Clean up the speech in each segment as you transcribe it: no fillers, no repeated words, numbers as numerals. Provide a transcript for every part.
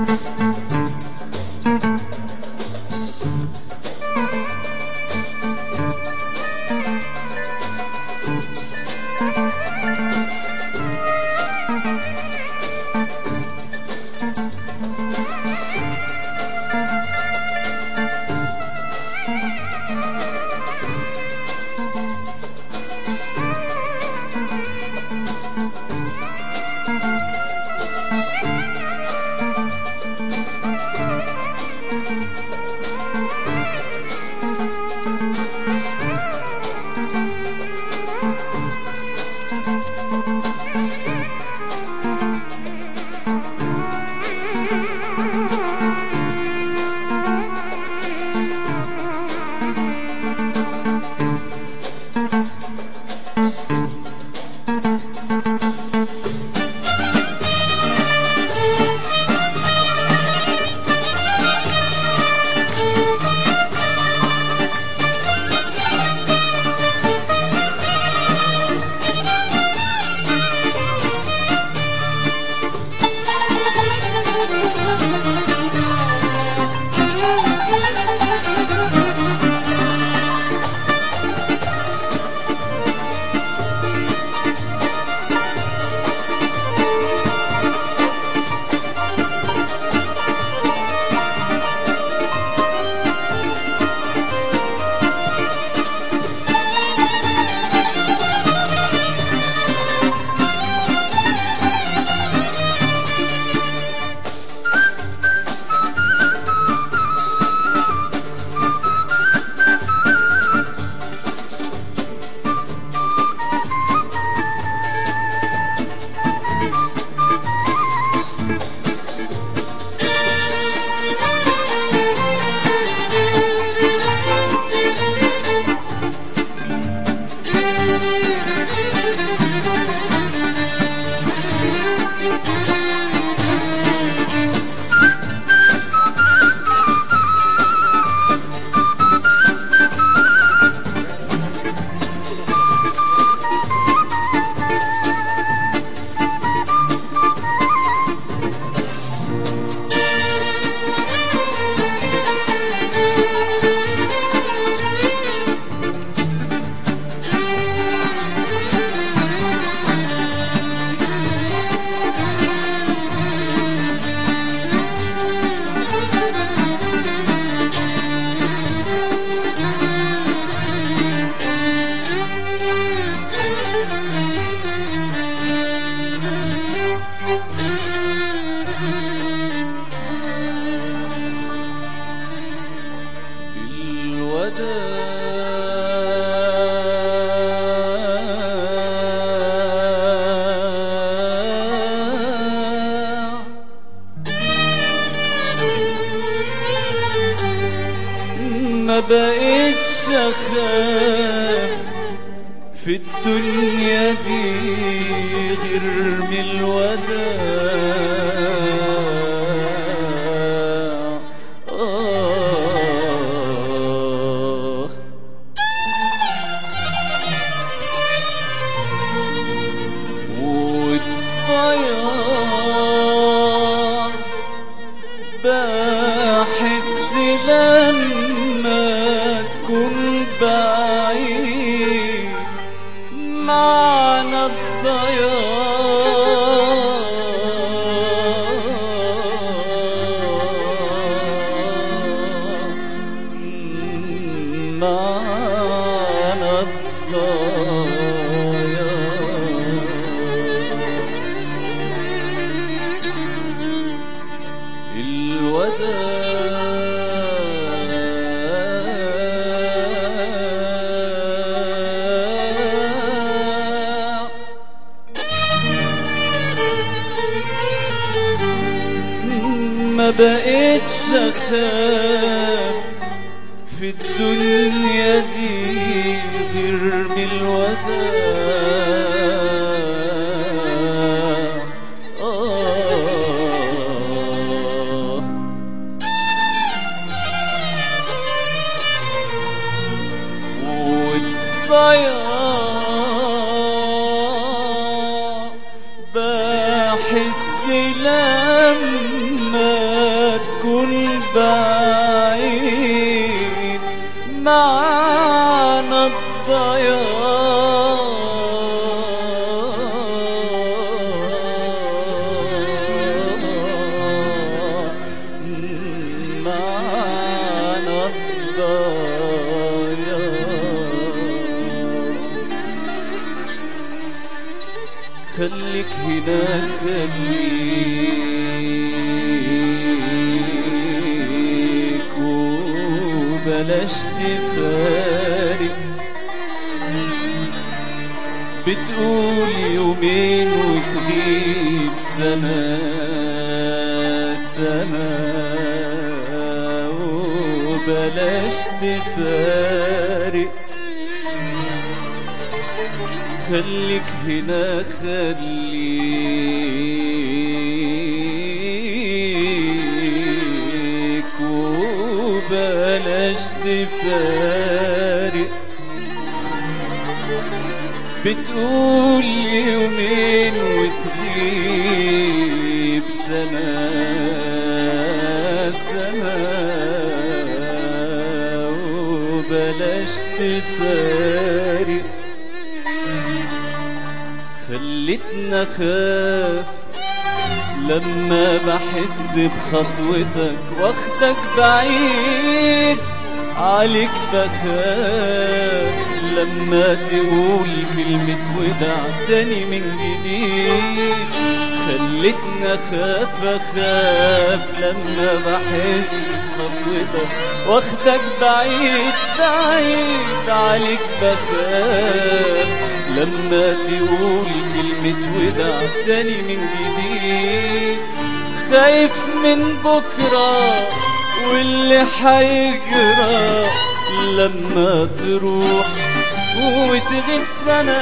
ما بقيتش اخاف في الدنيا دي غير من الوداع. والضياع بحس لما تكون بعيد معنى ما بقيتش اخاف في الدنيا دي غير من الوداع. والضياع بحس لما بعيد معانا الضياع معانا الضياع خليك هنا خليك وبلاش تفارق بتقول يومين وتغيب سنة سنة وبلاش تفارق خليك هنا خليك وبلاش تفارق بتقول يومين وتغيب سنة سنة وبلاش تفارق خلتنا خاف لما بحس بخطوتك واخدك بعيد عليك بخاف لما تقول كلمة وداع تاني من جديد خلتنا خاف أخاف لما بحس بخطوتك واخدك بعيد بعيد عليك بخاف لما تقول كلمة وداع تاني من جديد خايف من بكرة واللي حيجرى لما تروح وتغيب سنة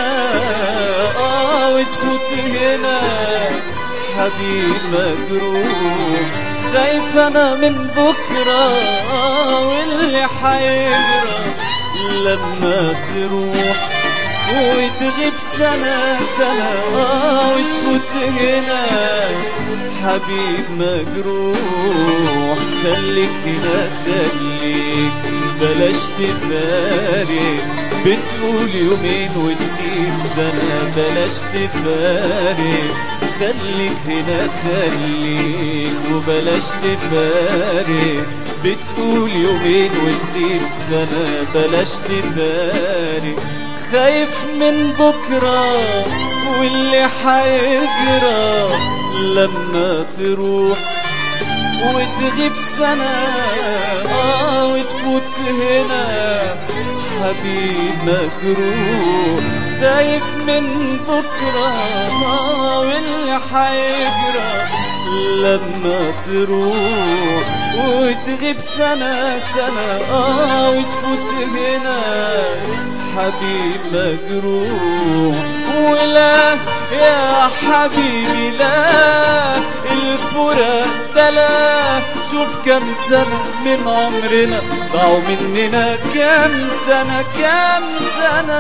وتفوت هنا حبيب مجروح خايف أنا من بكرة واللي حيجرى لما تروح وتغيب سنة سنة وتفوت هنا حبيب مجروح خليك هنا خليك بلاش تفارق بتقول يومين وتغيب سنة بلاش تفارق خليك هنا خليك وبلاش تفارق بتقول يومين وتغيب سنة بلاش تفارق خايف من بكرة واللي حيجرى لما تروح وتغيب سنة وتفوت هنا حبيب مجروح خايف من بكرة واللي حيجرى لما تروح وتغيب سنة سنة وتفوت هنا حبيب مجروح ولا يا حبيبي لا الفراق ده لا شوف كم سنة من عمرنا ضاعوا مننا كم سنة كم سنة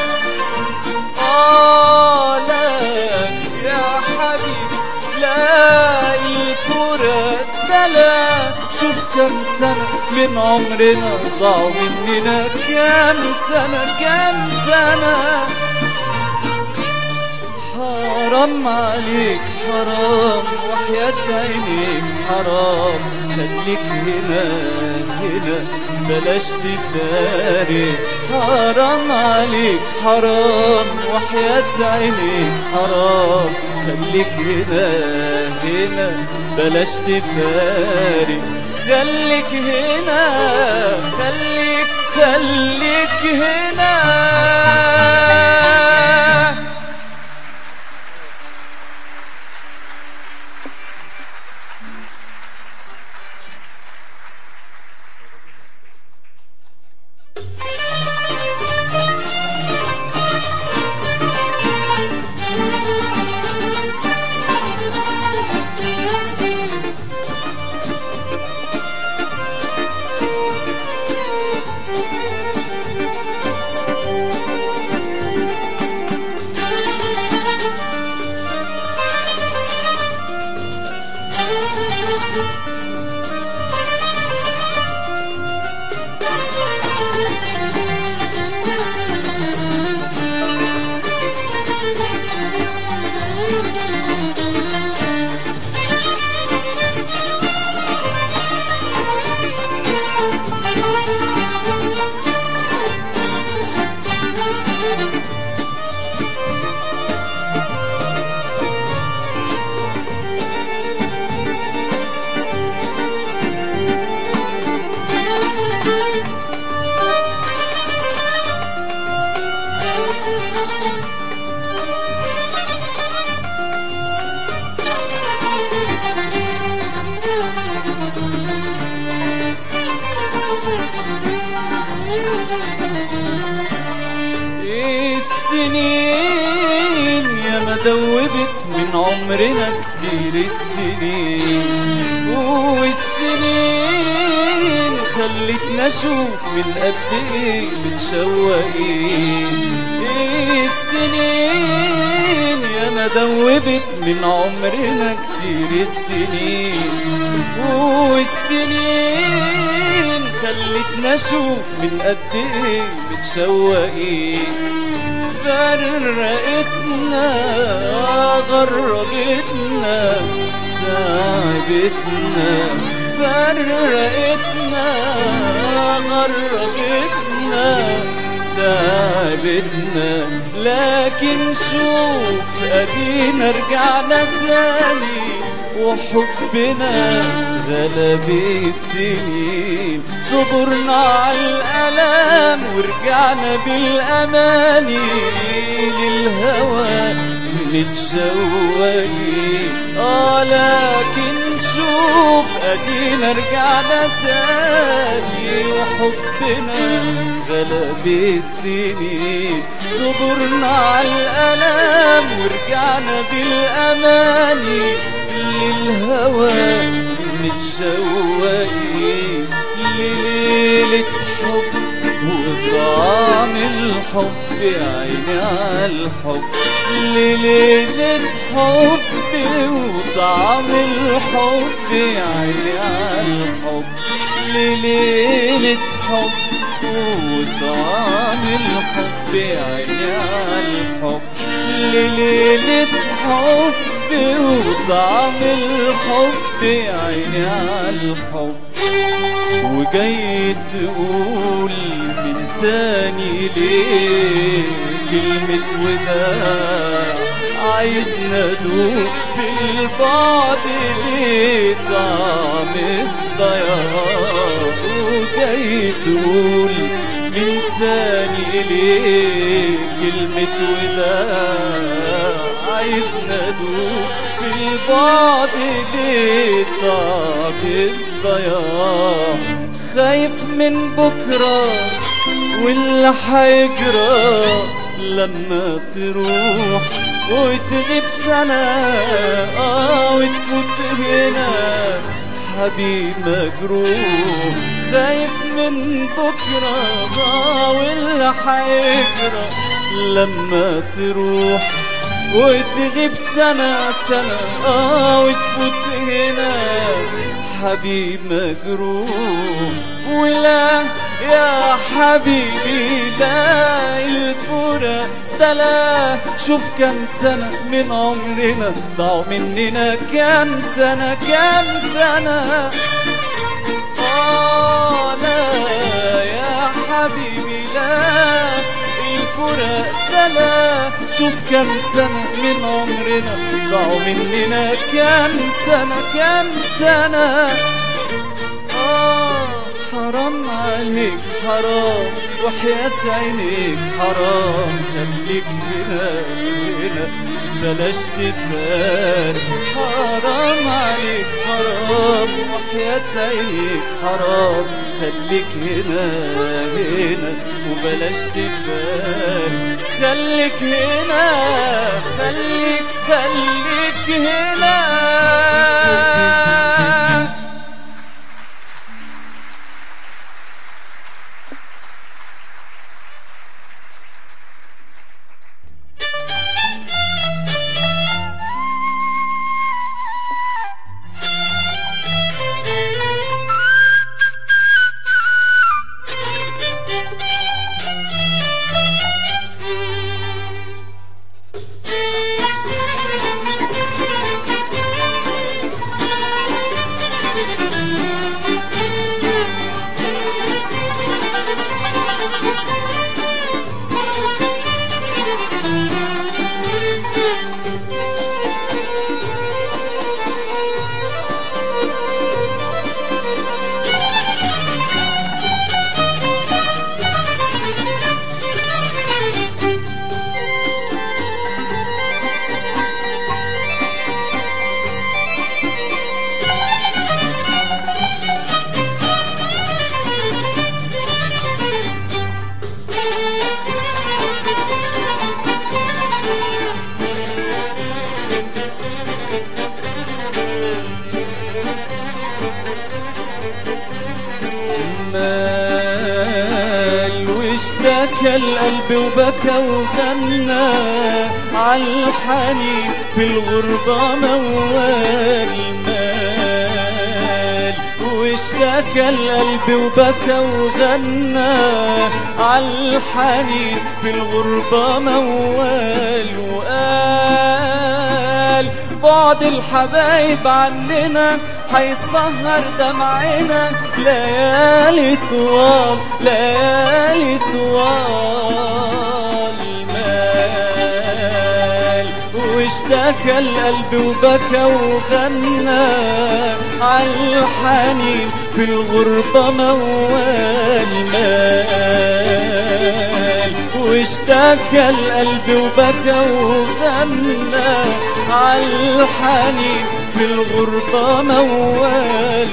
لا يا حبيبي لا الفراق ده لا شوف كم سنة من عمرنا ضاعوا مننا كم سنة كم سنة حرام عليك حرام وحياة عينيك حرام خليك هنا هنا بلاش تفارق حرام عليك حرام وحياة عينيك حرام خليك هنا هنا بلاش تفارق خليك هنا خليك هنا عمرنا كتير السنين، والسنين خلتنا نشوف من قد ايه متشوقين. السنين ياما دوبت من عمرنا كتير السنين، والسنين خلتنا نشوف من قد ايه متشوقين. فرقتنا غربتنا تعبتنا، فرقتنا غربتنا تعبتنا، لكن شوف ادينا رجعنا تاني وحبنا غلب السنين. صبرنا على الألام ورجعنا بالأماني للهوى متشوقين. لكن شوف ادينا رجعنا تاني وحبنا غلب السنين. صبرنا على الألام ورجعنا بالأماني للهوى متشوقين. ليلة حب وطعم الحب عيني عالحب، ليلة حب وطعم الحب عيني عالحب، ليلة حب وطعم الحب عيني عالحب، ليلة حب وطعم الحب عيني عالحب. وجاي تقول من تاني ليه كلمة وداع، عايزنا ندوق في البعد ليه طعم الضياع. وجاي تقول من تاني ليه كلمة وداع، عايزنا ندوق في البعد ليه طعم الضياع. خايف من بكرة واللي حيجرى لما تروح وتغيب سنة وتفوت هنا حبيب مجروح. خايف من بكرة واللي حيجرى لما تروح وتغيب سنة وتفوت هنا حبيب مجروح. ولا يا حبيبي لا الفراق ده لا، شوف كم سنة من عمرنا ضاعوا مننا، كم سنة كم سنة. لا يا حبيبي لا الفراق ده لا، شوف كم سنة من عمرنا ضاعوا مننا، كم سنة كم سنة. حرام عليك حرام وحياة عينيك حرام، خليك هنا هنا بلاش تتفارق. حرام عليك حرام وحياة عينيك حرام، خليك هنا هنا وبلاش تتفارق. خليك هنا خليك هنا. واشتكى القلب وبكى وغنى عالحنين في الغربة موال مال. واشتكى القلب وبكى وغنى عالحنين في الغربة موال. وقال بعد الحبايب عننا حيسهر دمعنا ليالي طوال ليالي طوال مال. واشتكى القلب وبكى وغنى عالحنين في الغربة موال مال. واشتكى القلب وبكى وغنى عالحنين في الغربة موال.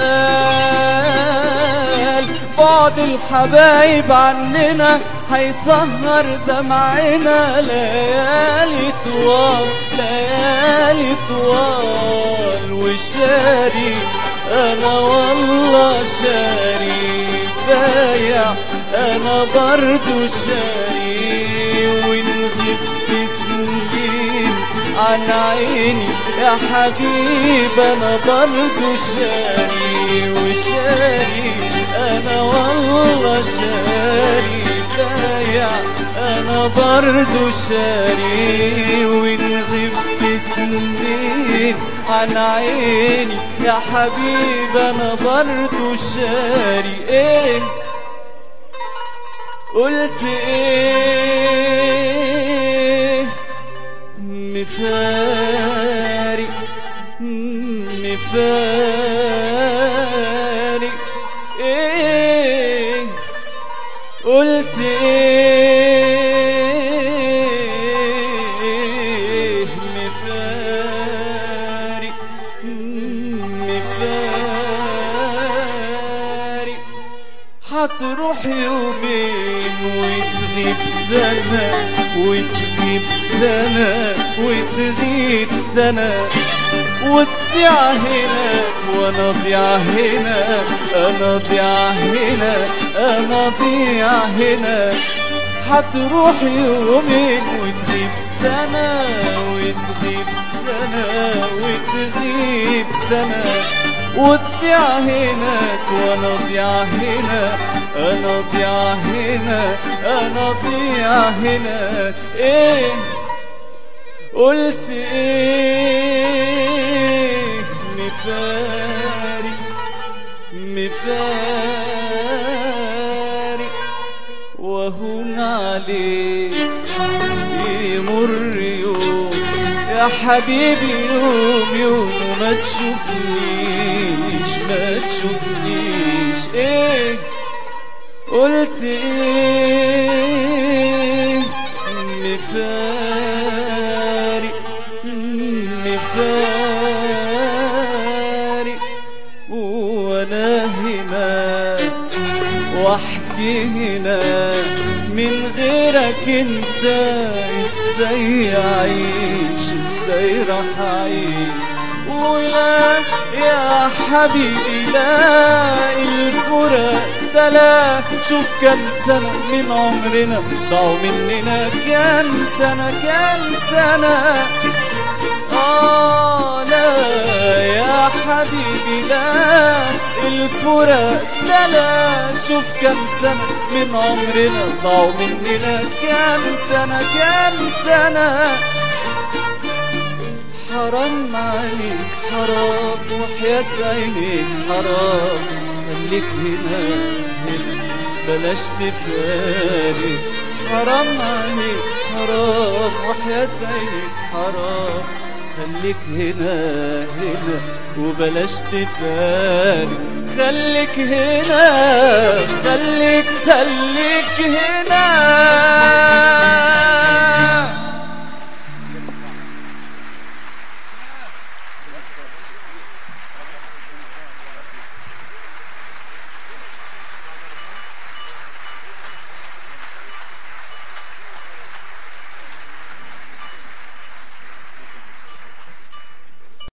وقال بعد الحبايب عننا حيسهر دمعنا ليالي طوال ليالي طوال. وشاري أنا والله شاري بايع أنا برضو شاري. وإن غبت سنين عن عيني يا حبيب أنا برضو شاري. وشاري أنا والله شاري بايع أنا برضو شاري. وإن غبت سنين عن عيني يا حبيب أنا برضو شاري. إيه قلت إيه مفارق مفارق. إيه قلت إيه مفارق مفارق. هتروح يومين وتغيب سنة وتغيب سنة وتغيب سنة وتضيع هناك وانا ضيع هنا انا ضيع هنا انا ضيع هنا. هتروح يومين وتغيب سنة وتغيب سنة وتغيب سنة وتضيع هناك وانا ضيع هنا انا ضيع هنا انا ضيع هنا. ايه قلت ايه مفارق مفارق. وهون عليك يمر يوم يا حبيبي يوم يوم وما تشوفنيش ما تشوفنيش. ايه قلت ايه مفارق مفارق. وانا هنا وحدي هنا من غيرك انت ازاي اعيش ازاي راح اعيش. ولا يا حبيبي لا الفراق ده لا. شوف كم سنة من عمرنا ضاعوا مننا كم سنة كم سنة. لا يا حبيبي لا الفراق ده لا. شوف كم سنة من عمرنا ضاعوا مننا كم سنة كم سنة. حرام عليك حرام وحياة عينيك حرام خليك هنا هنا بلاش تفارق. حرام عليك حرام وحياة عينيك حرام خليك هنا هنا وبلاش تفارق. خليك هنا خليك هنا.